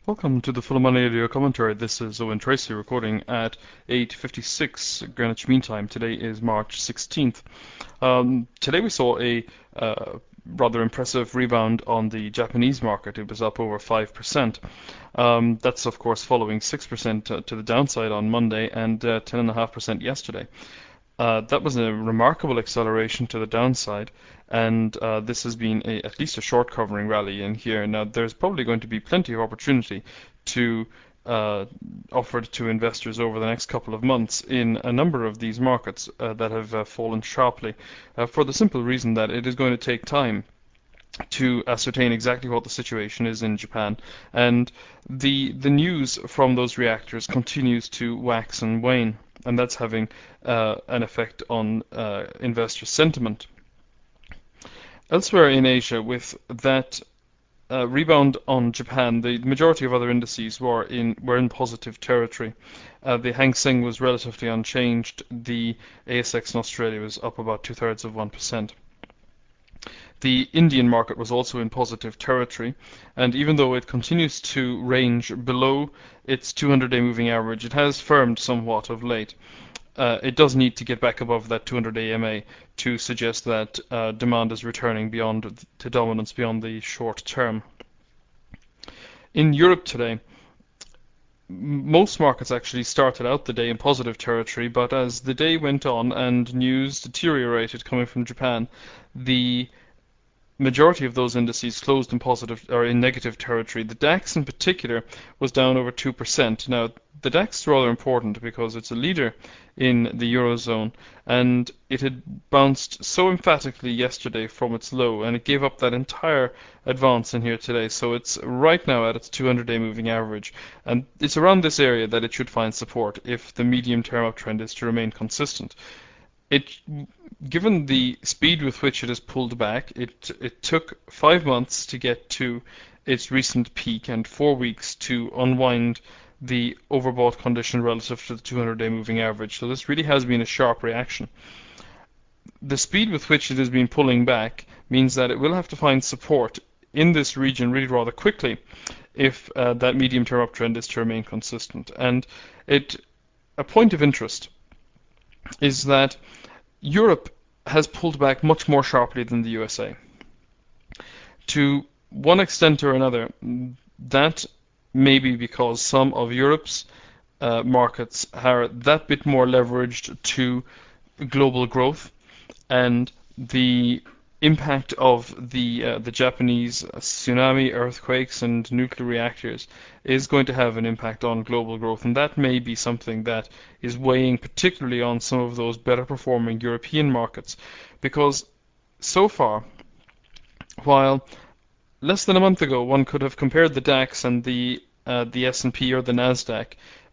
Welcome to the Full Money Audio Commentary. This is Owen Tracy recording at 8:56 Greenwich Mean Time. Today is March 16th. Today we saw a rather impressive rebound on the Japanese market. It was up over 5%. That's of course following 6% to the downside on Monday and 10.5% yesterday. That was a remarkable acceleration to the downside, and this has been at least a short covering rally in here. Now, there's probably going to be plenty of opportunity to offered to investors over the next couple of months in a number of these markets that have fallen sharply, for the simple reason that it is going to take time to ascertain exactly what the situation is in Japan, and the news from those reactors continues to wax and wane, and that's having an effect on investor sentiment. Elsewhere in Asia, with that rebound on Japan, the majority of other indices were in positive territory. The Hang Seng was relatively unchanged. The ASX in Australia was up about 2/3%. The Indian market was also in positive territory, and even though it continues to range below its 200-day moving average, it has firmed somewhat of late. It does need to get back above that 200-day EMA to suggest that demand is returning to dominance beyond the short term. In Europe today, most markets actually started out the day in positive territory, but as the day went on and news deteriorated coming from Japan, the majority of those indices closed in positive or in negative territory. The DAX in particular was down over 2%. Now, the DAX is rather important because it's a leader in the Eurozone, and it had bounced so emphatically yesterday from its low, and it gave up that entire advance in here today. So it's right now at its 200-day moving average, and it's around this area that it should find support if the medium-term uptrend is to remain consistent. Given the speed with which it has pulled back, it took 5 months to get to its recent peak and 4 weeks to unwind the overbought condition relative to the 200-day moving average. So this really has been a sharp reaction. The speed with which it has been pulling back means that it will have to find support in this region really rather quickly if that medium-term uptrend is to remain consistent. And a point of interest is that Europe has pulled back much more sharply than the USA. To one extent or another, that may be because some of Europe's markets are that bit more leveraged to global growth, and the impact of the Japanese tsunami, earthquakes, and nuclear reactors is going to have an impact on global growth, and that may be something that is weighing particularly on some of those better performing European markets, because so far, while less than a month ago one could have compared the DAX and the S&P or the Nasdaq,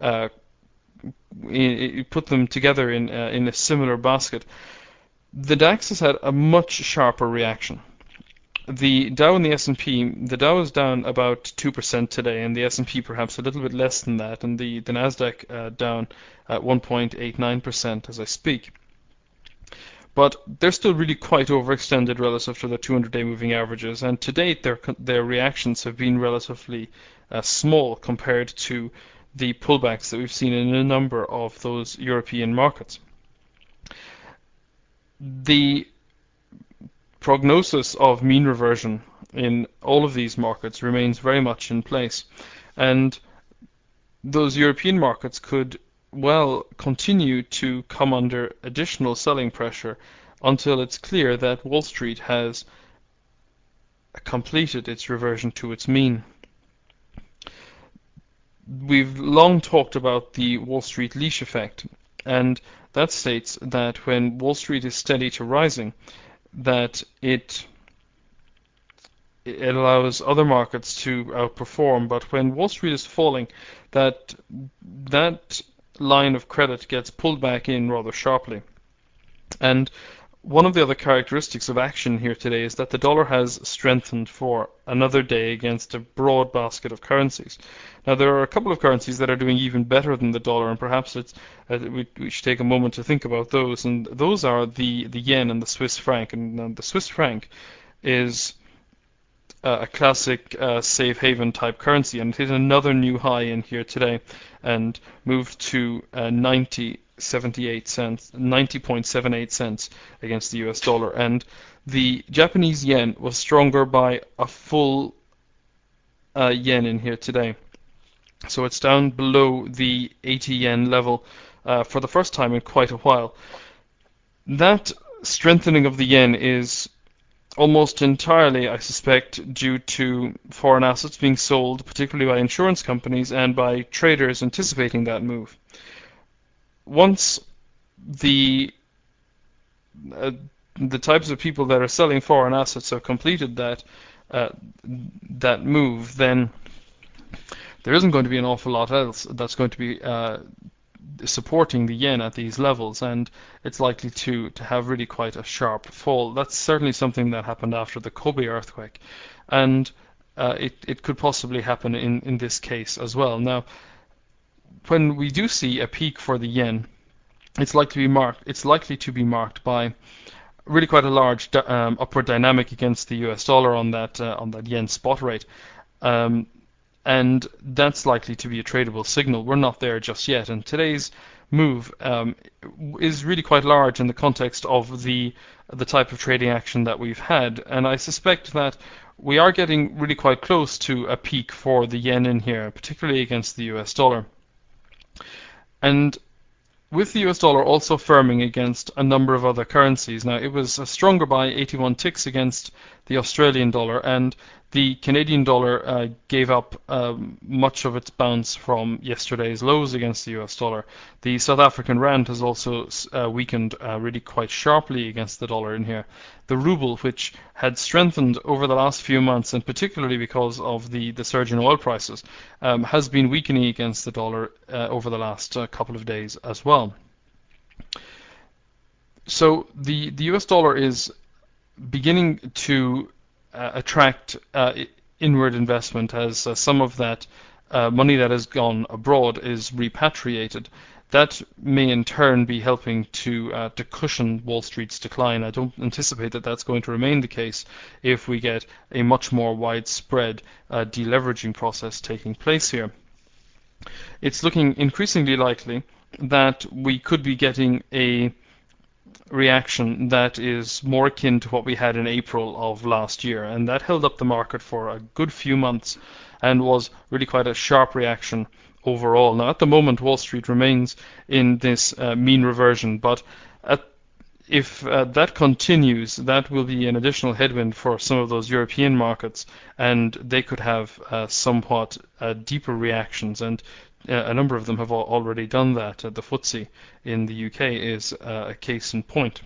put them together in a similar basket, the DAX has had a much sharper reaction. The Dow and the S&P, the Dow is down about 2% today, and the S&P perhaps a little bit less than that, and the Nasdaq down at 1.89% as I speak. But they're still really quite overextended relative to the 200-day moving averages, and to date their reactions have been relatively small compared to the pullbacks that we've seen in a number of those European markets. The prognosis of mean reversion in all of these markets remains very much in place, and those European markets could well continue to come under additional selling pressure until it's clear that Wall Street has completed its reversion to its mean. We've long talked about the Wall Street leash effect, and that states that when Wall Street is steady to rising, that it allows other markets to outperform, but when Wall Street is falling, that line of credit gets pulled back in rather sharply. And one of the other characteristics of action here today is that the dollar has strengthened for another day against a broad basket of currencies. Now, there are a couple of currencies that are doing even better than the dollar, and perhaps we should take a moment to think about those. And those are the yen and the Swiss franc. And the Swiss franc is a classic safe haven type currency, and it hit another new high in here today and moved to 90.78 cents against the US dollar. And the Japanese yen was stronger by a full yen in here today. So it's down below the 80 yen level for the first time in quite a while. That strengthening of the yen is almost entirely, I suspect, due to foreign assets being sold, particularly by insurance companies and by traders anticipating that move. Once the types of people that are selling foreign assets have completed that move, then there isn't going to be an awful lot else that's going to be supporting the yen at these levels, and it's likely to have really quite a sharp fall. That's certainly something that happened after the Kobe earthquake, and it could possibly happen in this case as well. Now, when we do see a peak for the yen, it's likely to be marked by really quite a large upward dynamic against the US dollar on that yen spot rate. And that's likely to be a tradable signal. We're not there just yet, and today's move is really quite large in the context of the type of trading action that we've had, and I suspect that we are getting really quite close to a peak for the yen in here, particularly against the US dollar. And with the US dollar also firming against a number of other currencies. Now, it was stronger by 81 ticks against the Australian dollar, and the Canadian dollar gave up much of its bounce from yesterday's lows against the US dollar. The South African rand has also weakened really quite sharply against the dollar in here. The ruble, which had strengthened over the last few months, and particularly because of the surge in oil prices, has been weakening against the dollar over the last couple of days as well. So the US dollar is beginning to attract inward investment as some of that money that has gone abroad is repatriated. That may in turn be helping to cushion Wall Street's decline. I don't anticipate that that's going to remain the case if we get a much more widespread deleveraging process taking place here. It's looking increasingly likely that we could be getting a reaction that is more akin to what we had in April of last year, and that held up the market for a good few months and was really quite a sharp reaction overall. Now, at the moment, Wall Street remains in this mean reversion, but if that continues, that will be an additional headwind for some of those European markets, and they could have somewhat deeper reactions, and a number of them have already done that. The FTSE in the UK is a case in point.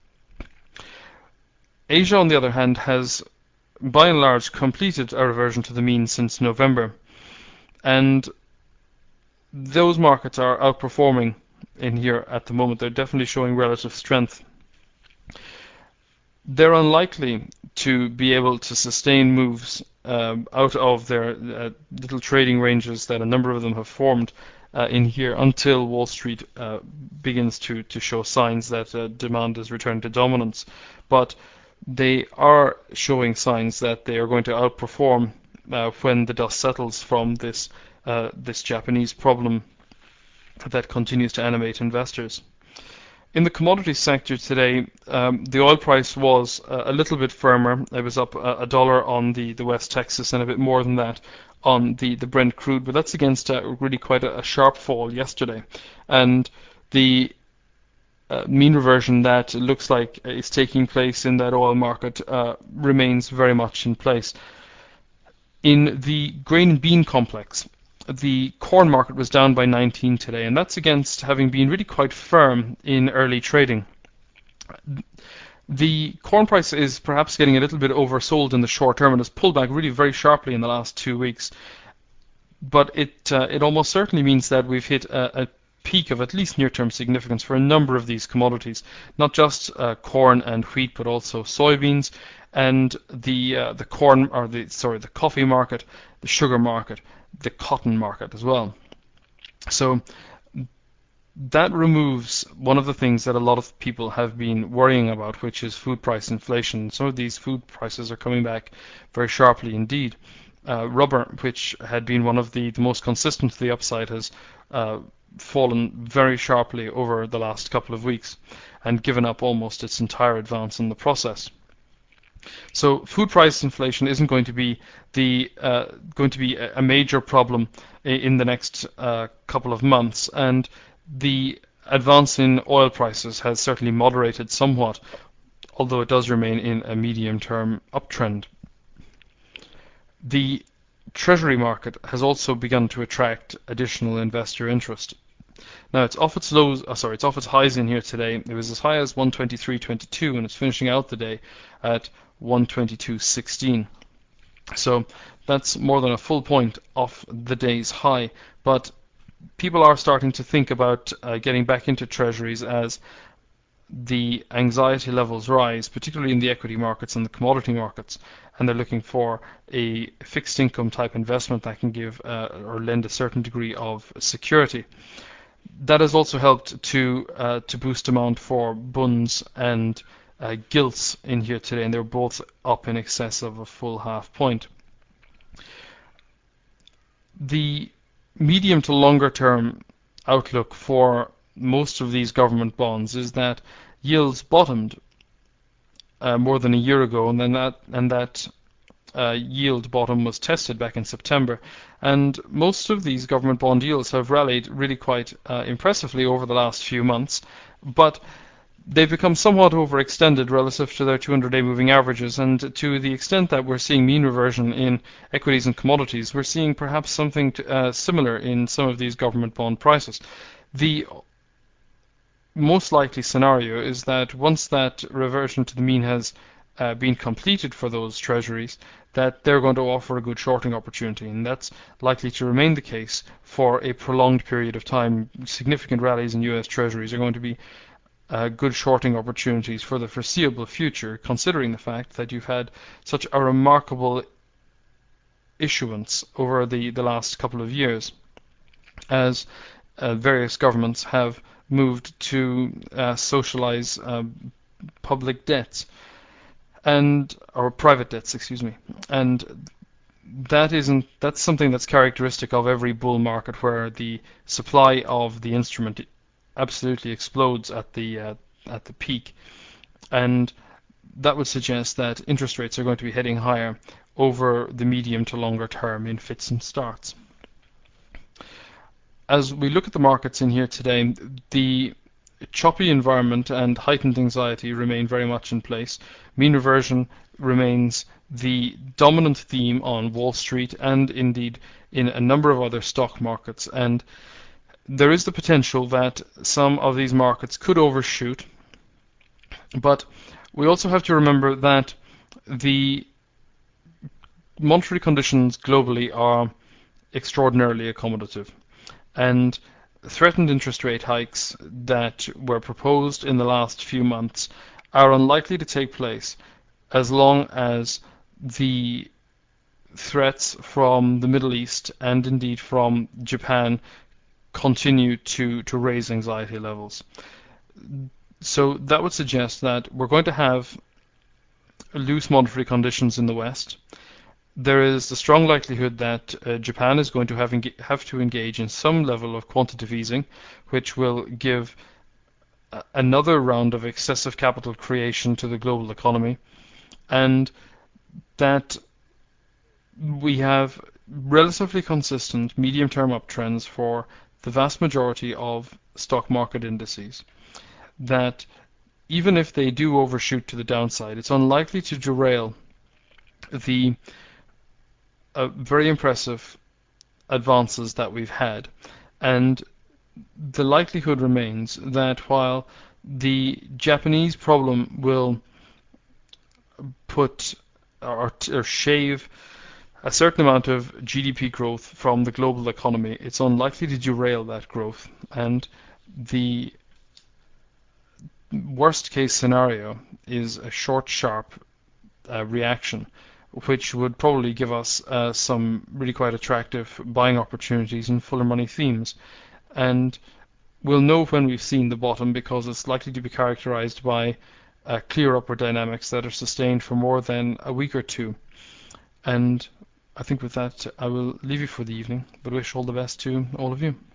Asia, on the other hand, has by and large completed a reversion to the mean since November, and those markets are outperforming in here at the moment. They're definitely showing relative strength. They're unlikely to be able to sustain moves out of their little trading ranges that a number of them have formed in here until Wall Street begins to show signs that demand has returned to dominance. But they are showing signs that they are going to outperform when the dust settles from this Japanese problem that continues to animate investors. In the commodities sector today, the oil price was a little bit firmer. It was up $1 on the West Texas and a bit more than that on the Brent crude, but that's against really quite a sharp fall yesterday. And the mean reversion that looks like is taking place in that oil market remains very much in place. In the grain and bean complex, the corn market was down by 19 today, and that's against having been really quite firm in early trading. The corn price is perhaps getting a little bit oversold in the short term and has pulled back really very sharply in the last 2 weeks. But it almost certainly means that we've hit a peak of at least near-term significance for a number of these commodities, not just corn and wheat, but also soybeans and the coffee market, the sugar market, the cotton market as well. So that removes one of the things that a lot of people have been worrying about, which is food price inflation. Some of these food prices are coming back very sharply indeed. Rubber, which had been one of the most consistent to the upside, has fallen very sharply over the last couple of weeks and given up almost its entire advance in the process. So food price inflation isn't going to be a major problem in the next couple of months, and the advance in oil prices has certainly moderated somewhat, although it does remain in a medium-term uptrend. The Treasury market has also begun to attract additional investor interest. Now it's off its highs in here today. It was as high as 123.22, and it's finishing out the day at 122.16. So that's more than a full point off the day's high. But people are starting to think about getting back into treasuries as the anxiety levels rise, particularly in the equity markets and the commodity markets, and they're looking for a fixed income type investment that can give or lend a certain degree of security. That has also helped to boost demand for bunds and gilts in here today, and they're both up in excess of a full half point. The medium to longer term outlook for most of these government bonds is that yields bottomed more than a year ago, and then that yield bottom was tested back in September, and most of these government bond yields have rallied really quite impressively over the last few months, but they've become somewhat overextended relative to their 200-day moving averages, and to the extent that we're seeing mean reversion in equities and commodities, we're seeing perhaps something similar in some of these government bond prices. The most likely scenario is that once that reversion to the mean has been completed for those treasuries, that they're going to offer a good shorting opportunity, and that's likely to remain the case for a prolonged period of time. Significant rallies in US treasuries are going to be good shorting opportunities for the foreseeable future, considering the fact that you've had such a remarkable issuance over the last couple of years, as various governments have moved to socialize public debts or private debts, and that's something that's characteristic of every bull market, where the supply of the instrument absolutely explodes at the peak, and that would suggest that interest rates are going to be heading higher over the medium to longer term in fits and starts. As we look at the markets in here today, the choppy environment and heightened anxiety remain very much in place. Mean reversion remains the dominant theme on Wall Street and indeed in a number of other stock markets, and there is the potential that some of these markets could overshoot, but we also have to remember that the monetary conditions globally are extraordinarily accommodative, and threatened interest rate hikes that were proposed in the last few months are unlikely to take place as long as the threats from the Middle East and indeed from Japan continue to raise anxiety levels. So that would suggest that we're going to have loose monetary conditions in the West. There is a strong likelihood that Japan is going to have to engage in some level of quantitative easing, which will give another round of excessive capital creation to the global economy, and that we have relatively consistent medium-term uptrends for the vast majority of stock market indices, that even if they do overshoot to the downside, it's unlikely to derail the very impressive advances that we've had. And the likelihood remains that while the Japanese problem will put or shave a certain amount of GDP growth from the global economy, it's unlikely to derail that growth. And the worst case scenario is a short, sharp reaction, which would probably give us some really quite attractive buying opportunities in fuller money themes. And we'll know when we've seen the bottom because it's likely to be characterized by clear upward dynamics that are sustained for more than a week or two. And I think with that, I will leave you for the evening, but wish all the best to all of you.